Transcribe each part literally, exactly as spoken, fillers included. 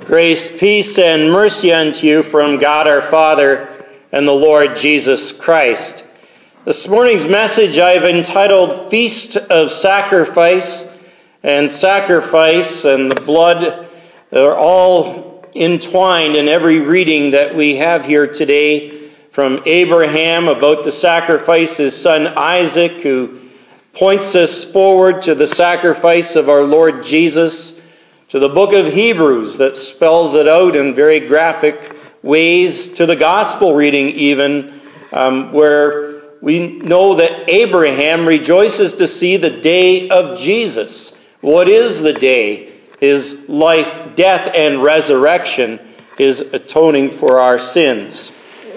Grace, peace, and mercy unto you from God our Father and the Lord Jesus Christ. This morning's message I've entitled Feast of Sacrifice, and sacrifice and the blood are all entwined in every reading that we have here today, from Abraham about to sacrifice his son Isaac, who points us forward to the sacrifice of our Lord Jesus, to the book of Hebrews that spells it out in very graphic ways, to the gospel reading even, um, where we know that Abraham rejoices to see the day of Jesus. What is the day? His life, death, and resurrection, his atoning for our sins.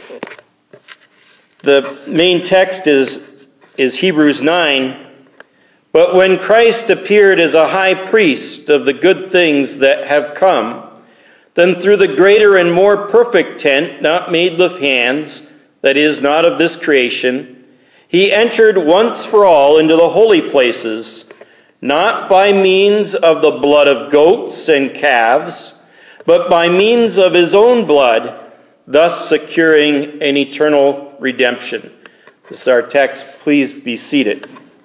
The main text is, is Hebrews nine. But when Christ appeared as a high priest of the good things that have come, then through the greater and more perfect tent, not made with hands, that is, not of this creation, he entered once for all into the holy places, not by means of the blood of goats and calves, but by means of his own blood, thus securing an eternal redemption. This is our text. Please be seated.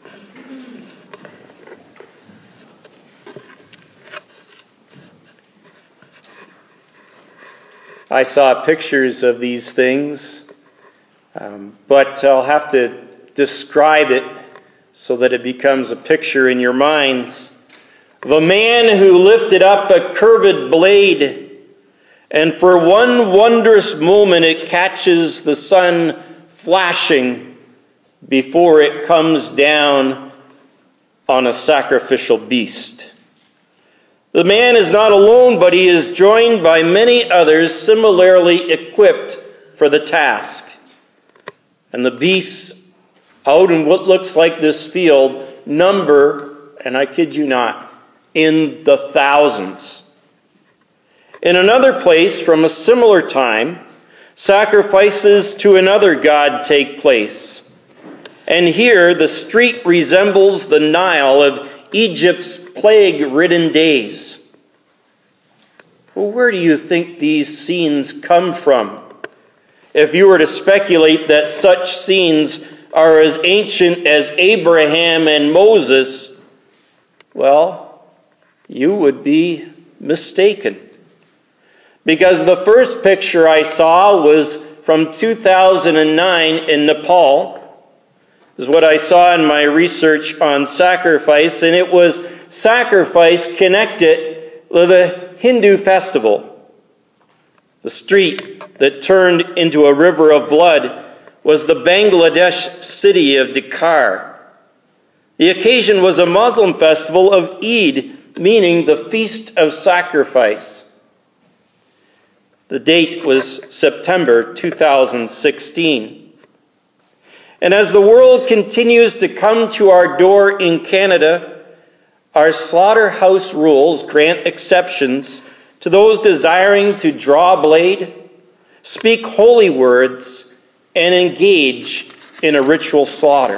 I saw pictures of these things, um, but I'll have to describe it so that it becomes a picture in your minds of a man who lifted up a curved blade, and for one wondrous moment it catches the sun flashing before it comes down on a sacrificial beast. The man is not alone, but he is joined by many others similarly equipped for the task. And the beasts out in what looks like this field number, and I kid you not, in the thousands. In another place from a similar time, sacrifices to another god take place. And here the street resembles the Nile of Egypt's plague-ridden days. Well, where do you think these scenes come from? If you were to speculate that such scenes are as ancient as Abraham and Moses, well, you would be mistaken. Because the first picture I saw was from two thousand nine in Nepal. This is what I saw in my research on sacrifice, and it was sacrifice connected with a Hindu festival. The street that turned into a river of blood was the Bangladesh city of Dhaka. The occasion was a Muslim festival of Eid, meaning the Feast of Sacrifice. The date was September two thousand sixteen. And as the world continues to come to our door in Canada, our slaughterhouse rules grant exceptions to those desiring to draw a blade, speak holy words, and engage in a ritual slaughter.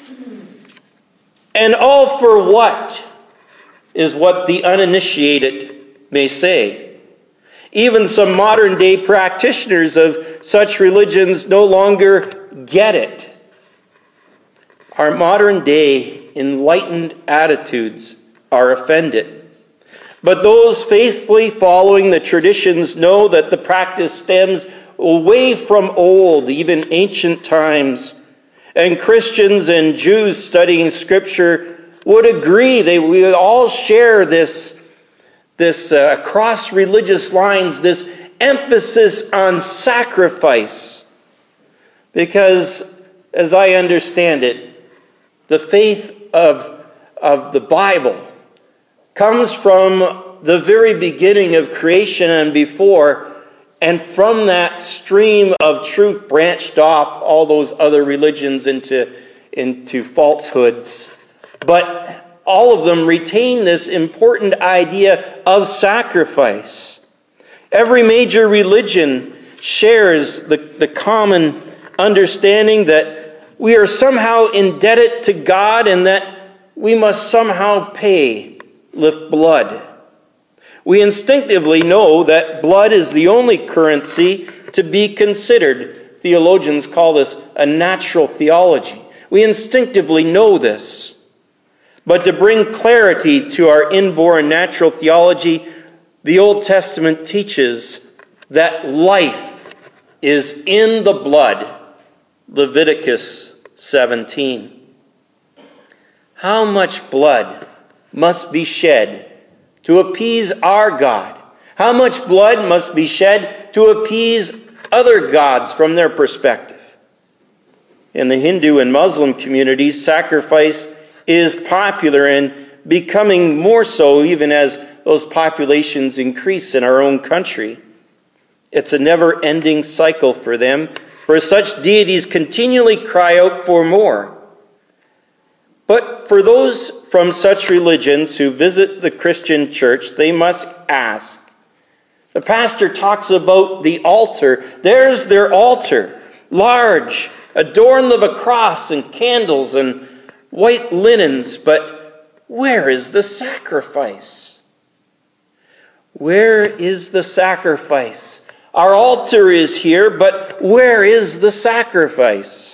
And all for what is what the uninitiated may say. Even some modern-day practitioners of such religions no longer get it. Our modern-day enlightened attitudes are offended. But those faithfully following the traditions know that the practice stems away from old, even ancient times. And Christians and Jews studying Scripture would agree. They, we all share this, this uh, across religious lines, this emphasis on sacrifice. Because, as I understand it, the faith of, of the Bible comes from the very beginning of creation and before, and from that stream of truth branched off all those other religions into, into falsehoods. But all of them retain this important idea of sacrifice. Every major religion shares the, the common understanding that we are somehow indebted to God and that we must somehow pay with blood. we instinctively know that blood is the only currency to be considered. Theologians call this a natural theology. We instinctively know this. But to bring clarity to our inborn natural theology, the Old Testament teaches that life is in the blood. Leviticus seventeen. How much blood must be shed to appease our God? How much blood must be shed to appease other gods from their perspective? In the Hindu and Muslim communities, sacrifice is popular and becoming more so even as those populations increase in our own country. It's a never-ending cycle for them, for such deities continually cry out for more. But for those from such religions who visit the Christian church, they must ask. The pastor talks about the altar. There's their altar, large, adorned with a cross and candles and white linens, but where is the sacrifice? Where is the sacrifice? Our altar is here, but where is the sacrifice?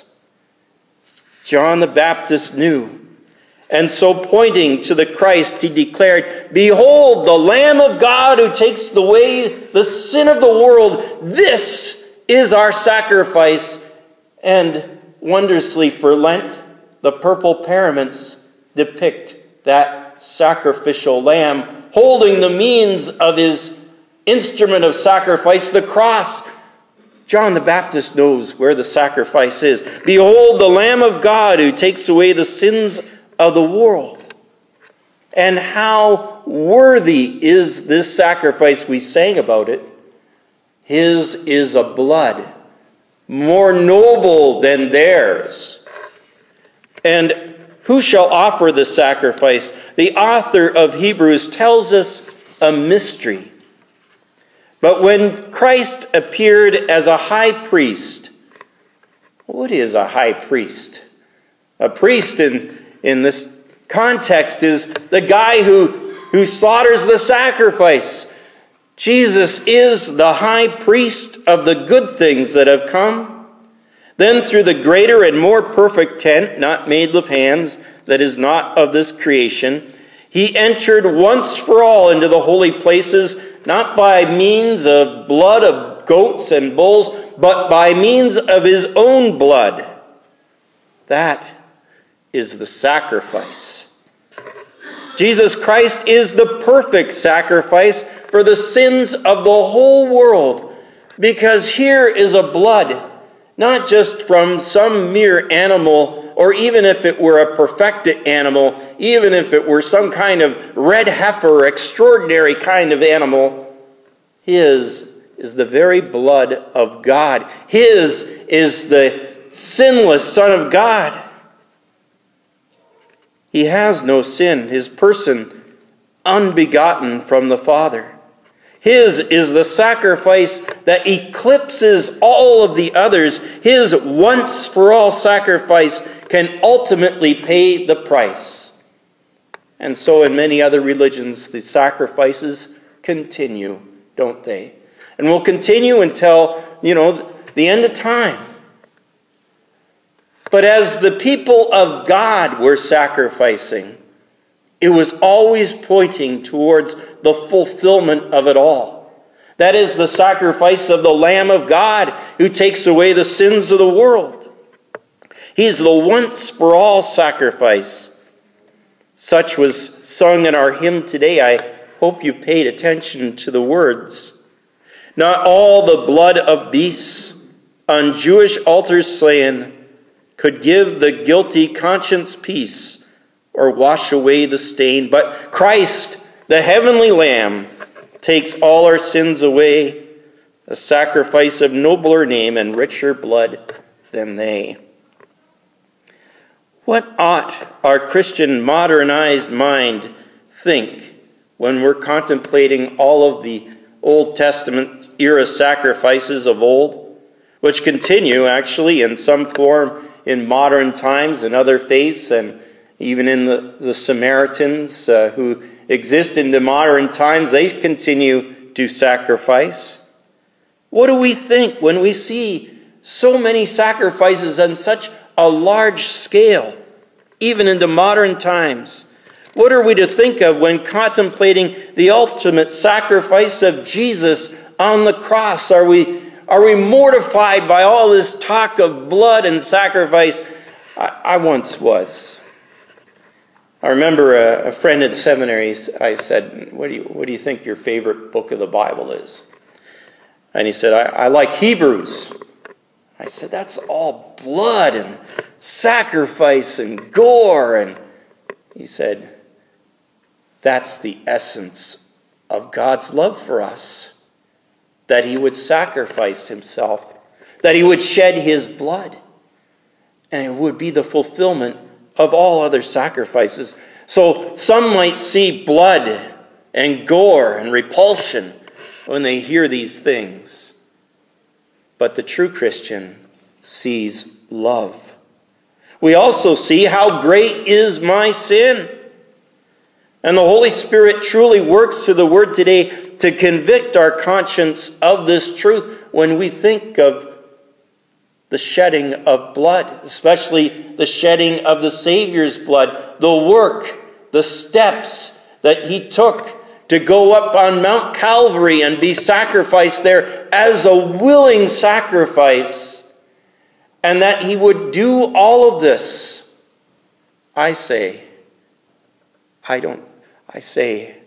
John the Baptist knew. And so pointing to the Christ, he declared, "Behold, the Lamb of God who takes away the sin of the world. This is our sacrifice." And wondrously for Lent, the purple paraments depict that sacrificial lamb holding the means of his instrument of sacrifice, the cross. John the Baptist knows where the sacrifice is. "Behold, the Lamb of God who takes away the sins of the world." And how worthy is this sacrifice? We sang about it. His is a blood more noble than theirs. And who shall offer the sacrifice? The author of Hebrews tells us a mystery. But when Christ appeared as a high priest, what is a high priest? A priest in, in this context is the guy who, who slaughters the sacrifice. Jesus is the high priest of the good things that have come. Then through the greater and more perfect tent, not made with hands, that is not of this creation, he entered once for all into the holy places, not by means of blood of goats and bulls, but by means of his own blood. That is the sacrifice. Jesus Christ is the perfect sacrifice for the sins of the whole world, because here is a blood, not just from some mere animal, or even if it were a perfected animal, even if it were some kind of red heifer, extraordinary kind of animal. His is the very blood of God. His is the sinless Son of God. He has no sin. His person, unbegotten from the Father. His is the sacrifice that eclipses all of the others. His once-for-all sacrifice can ultimately pay the price. And so in many other religions, the sacrifices continue, don't they? And will continue until, you know, the end of time. But as the people of God were sacrificing, it was always pointing towards the fulfillment of it all. That is the sacrifice of the Lamb of God who takes away the sins of the world. He's the once-for-all sacrifice. Such was sung in our hymn today. I hope you paid attention to the words. Not all the blood of beasts on Jewish altars slain could give the guilty conscience peace or wash away the stain. But Christ, the heavenly Lamb, takes all our sins away, a sacrifice of nobler name and richer blood than they. What ought our Christian modernized mind think when we're contemplating all of the Old Testament era sacrifices of old, which continue actually in some form in modern times and other faiths, and even in the, the Samaritans uh, who exist in the modern times, they continue to sacrifice. What do we think when we see so many sacrifices on such a large scale, even in the modern times? What are we to think of when contemplating the ultimate sacrifice of Jesus on the cross? Are we, are we mortified by all this talk of blood and sacrifice? I, I once was. I remember a, a friend in seminary, I said, what do, you, what do you think your favorite book of the Bible is? And he said, I, I like Hebrews. I said, that's all blood and sacrifice and gore. And he said, that's the essence of God's love for us, that he would sacrifice himself, that he would shed his blood, and it would be the fulfillment of all other sacrifices. So some might see blood and gore and repulsion when they hear these things, but the true Christian sees love. We also see how great is my sin. And the Holy Spirit truly works through the Word today to convict our conscience of this truth when we think of the shedding of blood, especially the shedding of the Savior's blood, the work, the steps that he took to go up on Mount Calvary and be sacrificed there as a willing sacrifice, and that he would do all of this. I say, I don't I say,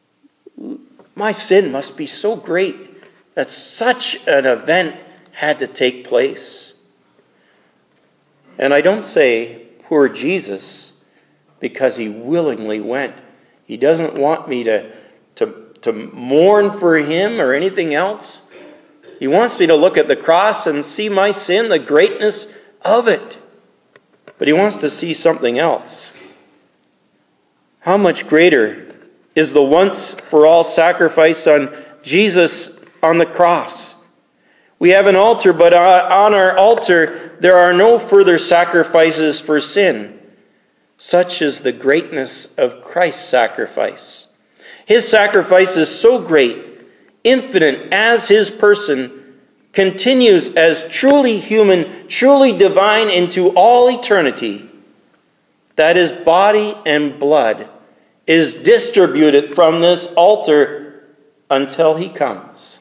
my sin must be so great that such an event had to take place. And I don't say, poor Jesus, because he willingly went. He doesn't want me to, to, to mourn for him or anything else. He wants me to look at the cross and see my sin, the greatness of it. But he wants to see something else. How much greater is the once-for-all sacrifice on Jesus on the cross? We have an altar, but on our altar there are no further sacrifices for sin. Such is the greatness of Christ's sacrifice. His sacrifice is so great, infinite as his person, continues as truly human, truly divine into all eternity, that his body and blood is distributed from this altar until he comes.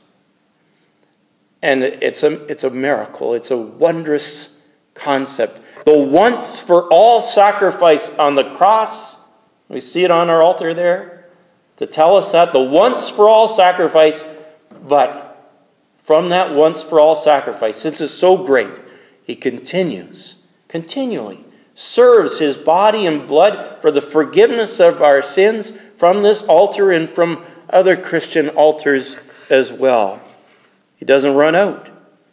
And it's a, it's a miracle. It's a wondrous concept. The once for all sacrifice on the cross, we see it on our altar there, to tell us that the once for all sacrifice, but from that once for all sacrifice, since it's so great, he continues, continually serves his body and blood for the forgiveness of our sins from this altar and from other Christian altars as well. He doesn't run out.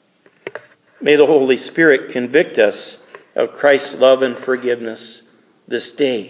May the Holy Spirit convict us of Christ's love and forgiveness this day.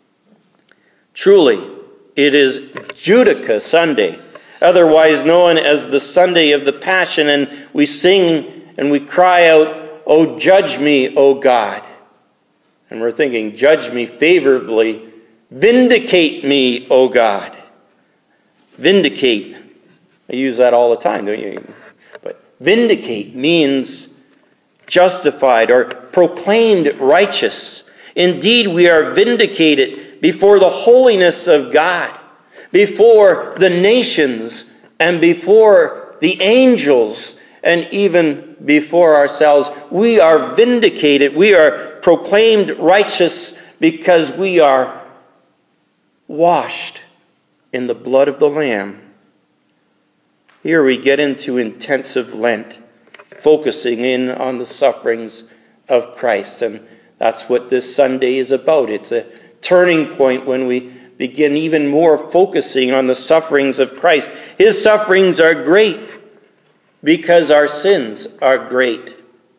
Truly, it is Judica Sunday, otherwise known as the Sunday of the Passion, and we sing and we cry out, "O judge me, O God." And we're thinking, judge me favorably, vindicate me, O God. Vindicate. I use that all the time, don't you? But vindicate means justified or proclaimed righteous. Indeed, we are vindicated before the holiness of God, before the nations, and before the angels, and even before ourselves. We are vindicated. We are proclaimed righteous because we are washed in the blood of the Lamb. Here we get into intensive Lent, focusing in on the sufferings of Christ. And that's what this Sunday is about. It's a turning point when we begin even more focusing on the sufferings of Christ. His sufferings are great because our sins are great.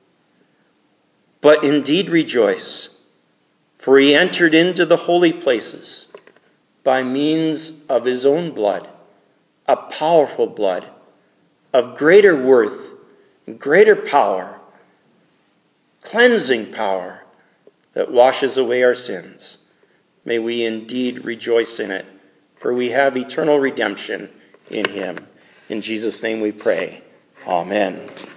But indeed rejoice, for he entered into the holy places by means of his own blood, a powerful blood of greater worth and greater power, cleansing power that washes away our sins. May we indeed rejoice in it for we have eternal redemption in him. In Jesus' name we pray. Amen.